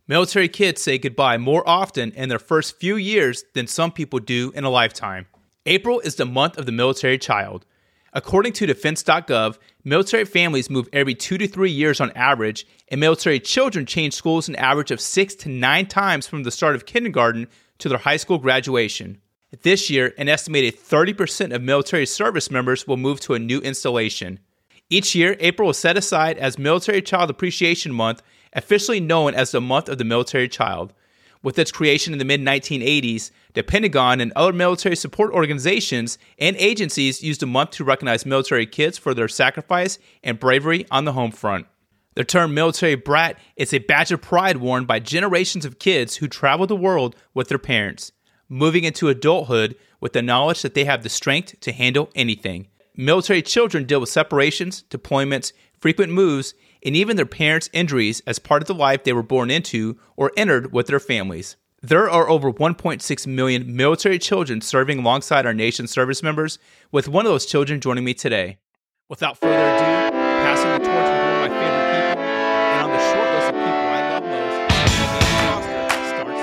Military kids say goodbye more often in their first few years than some people do in a lifetime. April is the month of the military child. According to defense.gov, military families move every 2 to 3 years on average, and military children change schools an average of 6 to 9 times from the start of kindergarten to their high school graduation. This year, an estimated 30% of military service members will move to a new installation. Each year, April is set aside as Military Child Appreciation Month, officially known as the Month of the Military Child. With its creation in the mid-1980s, the Pentagon and other military support organizations and agencies used the month to recognize military kids for their sacrifice and bravery on the home front. The term military brat is a badge of pride worn by generations of kids who travel the world with their parents, moving into adulthood with the knowledge that they have the strength to handle anything. Military children deal with separations, deployments, frequent moves, and even their parents' injuries as part of the life they were born into or entered with their families. There are over 1.6 million military children serving alongside our nation's service members, with one of those children joining me today. Without further ado, passing the torch with one of my favorite people, and on the short list of people I love most, Andy Foster starts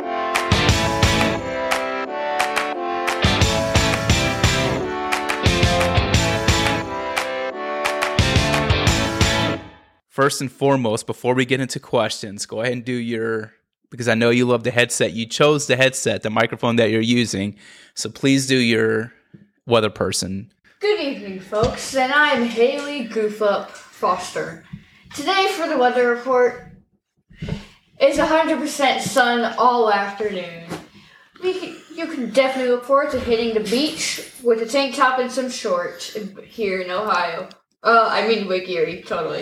now. First and foremost, before we get into questions, go ahead and do your... because I know you love the headset. You chose the headset, the microphone that you're using. So please do your weather person. Good evening, folks, and I'm Haley Goofup Foster. Today for the weather report, it's 100% sun all afternoon. You can definitely look forward to hitting the beach with a tank top and some shorts here in Ohio. Lake Erie, totally.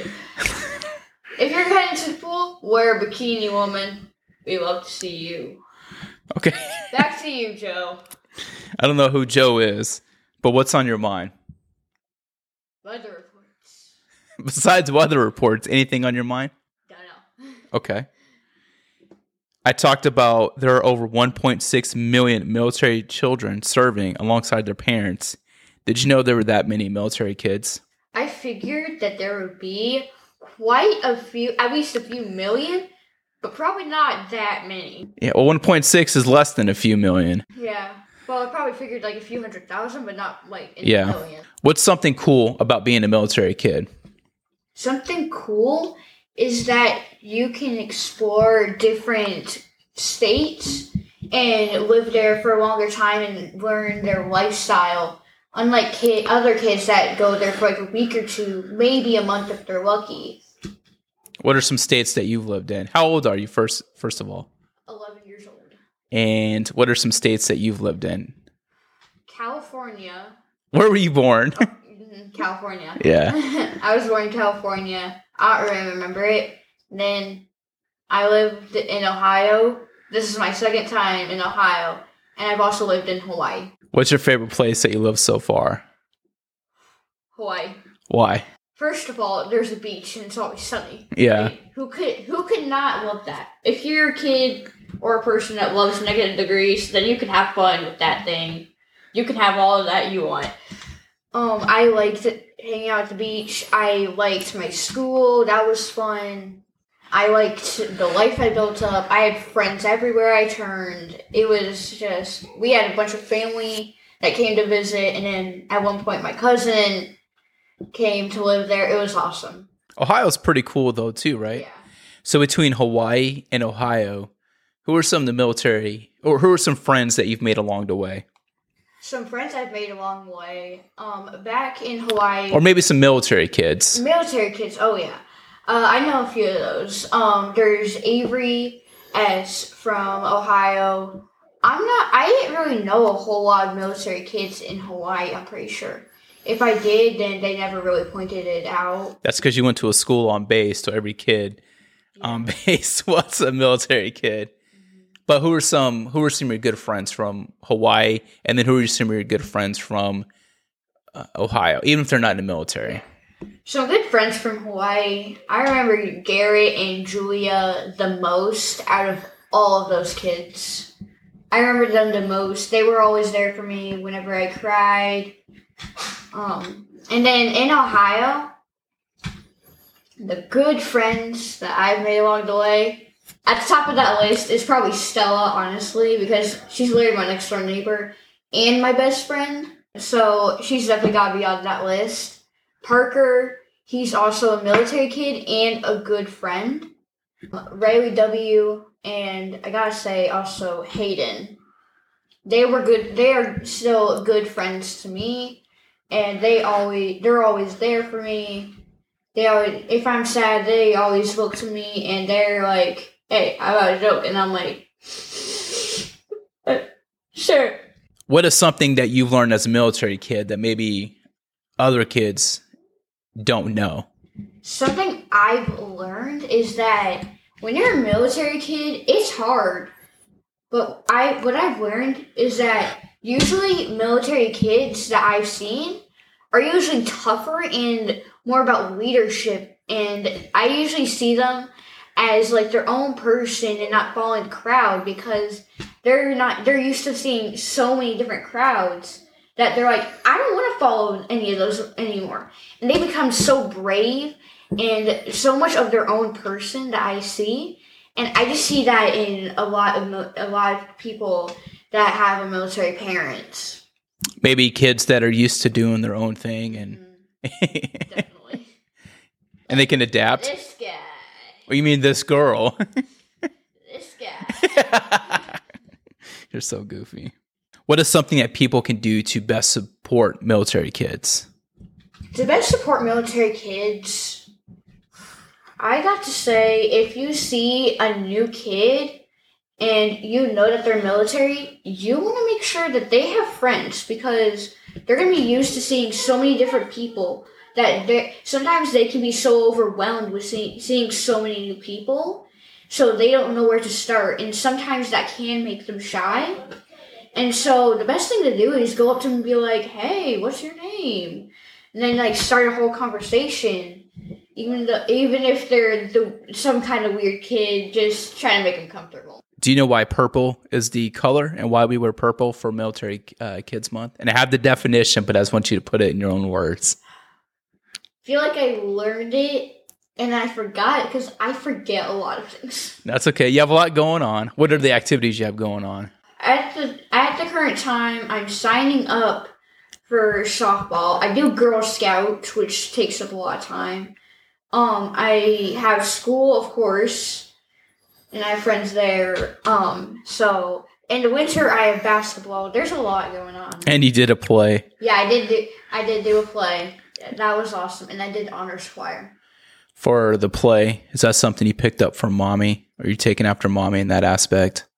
If you're heading to the pool, wear a bikini, woman. We love to see you. Okay. Back to you, Joe. I don't know who Joe is, but what's on your mind? Weather reports. Besides weather reports, anything on your mind? Don't know. Okay. I talked about there are over 1.6 million military children serving alongside their parents. Did you know there were that many military kids? I figured that there would be quite a few, at least a few million, but probably not that many. Yeah, well, 1.6 is less than a few million. Yeah. Well, I probably figured like a few 100,000, but not like in a million. What's something cool about being a military kid? Something cool is that you can explore different states and live there for a longer time and learn their lifestyle. Unlike other kids that go there for like a week or two, maybe a month if they're lucky. What are some states that you've lived in? How old are you, first of all? 11 years old. And what are some states that you've lived in? California. Where were you born? California. Yeah. I was born in California. I don't really remember it. Then I lived in Ohio. This is my second time in Ohio. And I've also lived in Hawaii. What's your favorite place that you lived so far? Hawaii. Why? First of all, there's a beach and it's always sunny. Yeah. Right? Who could not love that? If you're a kid or a person that loves negative degrees, then you can have fun with that thing. You can have all of that you want. I liked hanging out at the beach. I liked my school. That was fun. I liked the life I built up. I had friends everywhere I turned. It was just, we had a bunch of family that came to visit, and then at one point my cousin came to live there. It was awesome. Ohio's pretty cool though too, right? Yeah. So between Hawaii and Ohio, who are some of the military, or who are some friends that you've made along the way? Some friends I've made along the way. Back in Hawaii. Or maybe some military kids. Military kids, oh yeah. I know a few of those. There's Avery S. from Ohio. I didn't really know a whole lot of military kids in Hawaii, I'm pretty sure. If I did, then they never really pointed it out. That's because you went to a school on base, so every kid on base was a military kid. But who are some of your good friends from Hawaii, and then who are some of your good friends from Ohio, even if they're not in the military? Some good friends from Hawaii. I remember Garrett and Julia the most out of all of those kids. I remember them the most. They were always there for me whenever I cried. And then in Ohio, the good friends that I've made along the way, At the top of that list is probably Stella, honestly, because she's literally my next door neighbor and my best friend. So she's definitely got to be on that list. Parker, he's also a military kid and a good friend. Riley W. and I gotta say also Hayden. They were good. They are still good friends to me, and they're always there for me. They always, if I'm sad, they always look to me and they're like, "Hey, I got a joke," and I'm like, "Sure." What is something that you've learned as a military kid that maybe other kids don't know? Something I've learned is that when you're a military kid, it's hard. But what I've learned is that usually military kids that I've seen are usually tougher and more about leadership. And I usually see them as like their own person and not following the crowd because they're used to seeing so many different crowds that they're like, I don't want to follow any of those anymore. And they become so brave and so much of their own person that I see. And I just see that in a lot of people that have a military parents. Maybe kids that are used to doing their own thing and Definitely. And they can adapt. This guy. Or you mean this girl? This guy. You're so goofy. What is something that people can do to best support military kids? To best support military kids, I got to say, if you see a new kid and you know that they're military, you want to make sure that they have friends because they're going to be used to seeing so many different people that sometimes they can be so overwhelmed with seeing so many new people, so they don't know where to start, and sometimes that can make them shy. And so the best thing to do is go up to them and be like, "Hey, what's your name?" And then like start a whole conversation. Even if they're some kind of weird kid, just trying to make them comfortable. Do you know why purple is the color and why we wear purple for Military Kids Month? And I have the definition, but I just want you to put it in your own words. I feel like I learned it and I forgot it because I forget a lot of things. That's okay. You have a lot going on. What are the activities you have going on? At the current time, I'm signing up for softball. I do Girl Scouts, which takes up a lot of time. I have school, of course, and I have friends there. So in the winter, I have basketball. There's a lot going on. And you did a play. Yeah, I did do a play. That was awesome, and I did honors choir. For the play, is that something you picked up from mommy? Are you taking after mommy in that aspect?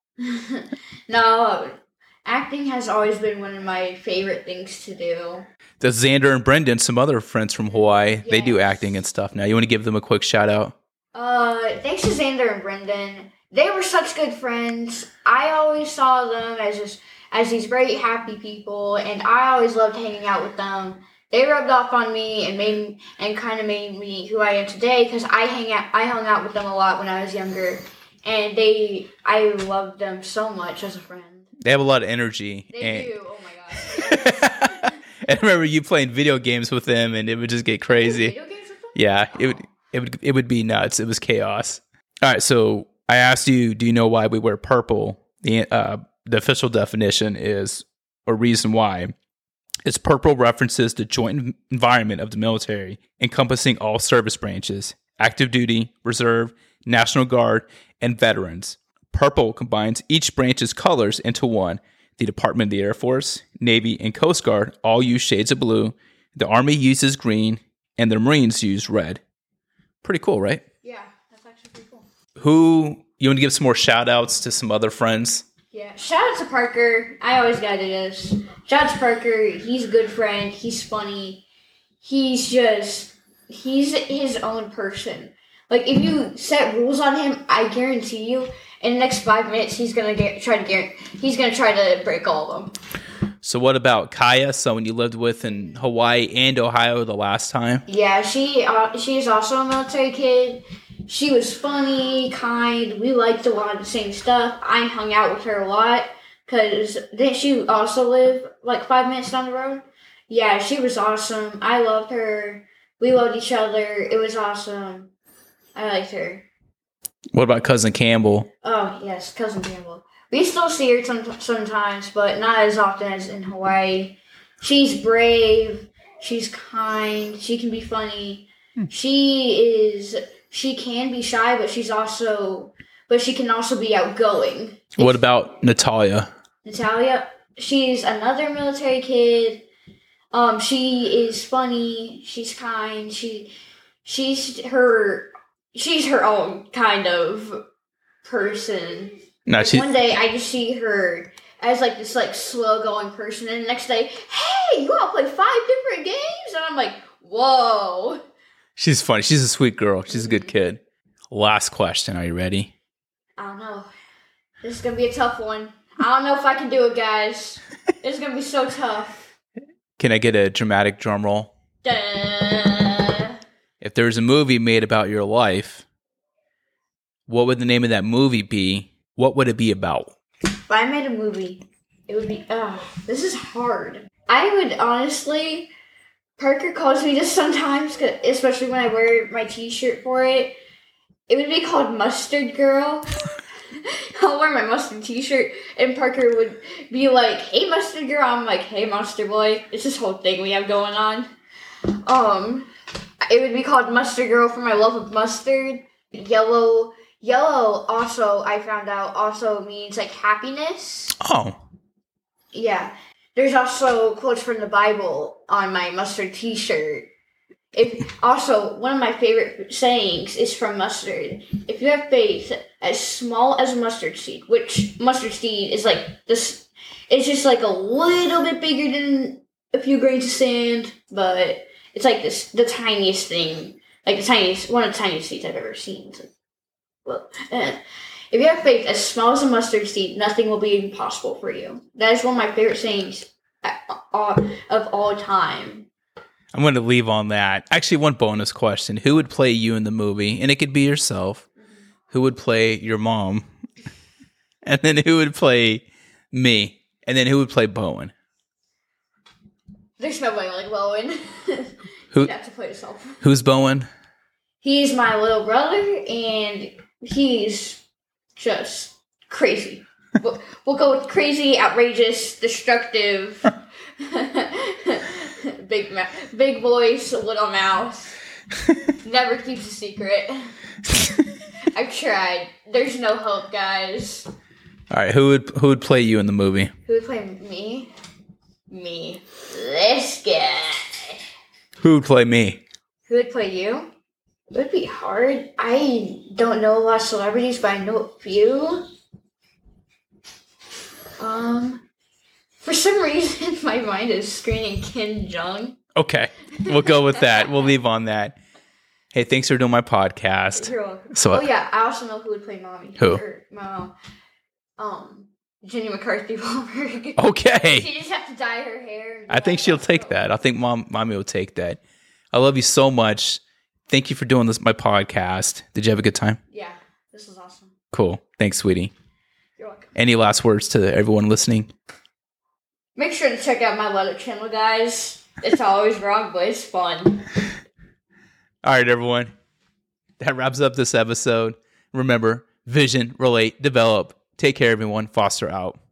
No, acting has always been one of my favorite things to do. Does Xander and Brendan, some other friends from Hawaii, Yes. They do acting and stuff now. You want to give them a quick shout out? Thanks to Xander and Brendan. They were such good friends. I always saw them as these very happy people, and I always loved hanging out with them. They rubbed off on me and kind of made me who I am today because I hung out with them a lot when I was younger, and I loved them so much as a friend. They have a lot of energy. They do. Oh my gosh. I remember you playing video games with them, and it would just get crazy. Video games with them? Yeah, it would be nuts. It was chaos. All right, so I asked you, do you know why we wear purple? The official definition is, or reason why, is purple references the joint environment of the military, encompassing all service branches, active duty, reserve, National Guard, and veterans. Purple combines each branch's colors into one. The Department of the Air Force, Navy, and Coast Guard all use shades of blue. The Army uses green, and the Marines use red. Pretty cool, right? Yeah, that's actually pretty cool. You want to give some more shout outs to some other friends? Yeah, shout out to Parker. I always gotta do this. Shout out to Parker. He's a good friend. He's funny. He's his own person. Like, if you set rules on him, I guarantee you, in the next 5 minutes, he's gonna try to break all of them. So what about Kaya, someone you lived with in Hawaii and Ohio the last time? Yeah, she's also a military kid. She was funny, kind. We liked a lot of the same stuff. I hung out with her a lot because didn't she also live like 5 minutes down the road? Yeah, she was awesome. I loved her. We loved each other. It was awesome. I liked her. What about Cousin Campbell? Oh, yes, Cousin Campbell. We still see her sometimes, but not as often as in Hawaii. She's brave. She's kind. She can be funny. She can be shy, but she can also be outgoing. What about Natalia? Natalia, she's another military kid. She is funny. She's kind. She's her own kind of person. No, One day I just see her as like this like slow going person, and the next day, hey, you want to play 5 different games? And I'm like, whoa. She's funny. She's a sweet girl. She's a good kid. Last question. Are you ready? I don't know. This is gonna be a tough one. I don't know if I can do it, guys. It's gonna be so tough. Can I get a dramatic drum roll? Duh. If there was a movie made about your life, what would the name of that movie be? What would it be about? If I made a movie, it would be, this is hard. I would honestly, Parker calls me this sometimes, especially when I wear my t-shirt for it. It would be called Mustard Girl. I'll wear my mustard t-shirt, and Parker would be like, hey, Mustard Girl. I'm like, hey, Mustard Boy. It's this whole thing we have going on. It would be called Mustard Girl for my love of mustard. Yellow also, I found out, also means like happiness. Oh. Yeah. There's also quotes from the Bible on my mustard t-shirt. Also, one of my favorite sayings is from mustard. If you have faith as small as a mustard seed, which mustard seed is like this, it's just like a little bit bigger than a few grains of sand, but it's like the tiniest thing, like one of the tiniest seeds I've ever seen. It's like, well, if you have faith as small as a mustard seed, nothing will be impossible for you. That is one of my favorite sayings of all time. I'm going to leave on that. Actually, one bonus question. Who would play you in the movie? And it could be yourself. Who would play your mom? And then who would play me? And then who would play Bowen? There's nobody like Bowen. You'd have to play yourself. Who's Bowen? He's my little brother, and he's just crazy. We'll go with crazy, outrageous, destructive... Big voice, little mouth. Never keeps a secret. I've tried. There's no hope, guys. All right, who would play you in the movie? Who would play me? Me. This guy. Who would play me? Who would play you? It would be hard. I don't know a lot of celebrities, but I know a few. For some reason, my mind is screaming Kim Jong. Okay, we'll go with that. We'll leave on that. Hey, thanks for doing my podcast. You're welcome. Yeah, I also know who would play Mommy. Who? My mom. Jenny McCarthy Wahlberg. Okay. She just have to dye her hair. I think she'll take that. I think Mommy will take that. I love you so much. Thank you for doing my podcast. Did you have a good time? Yeah, this was awesome. Cool. Thanks, sweetie. You're welcome. Any last words to everyone listening? Make sure to check out my letter channel, guys. It's always wrong, but it's fun. All right, everyone. That wraps up this episode. Remember, vision, relate, develop. Take care, everyone. Foster out.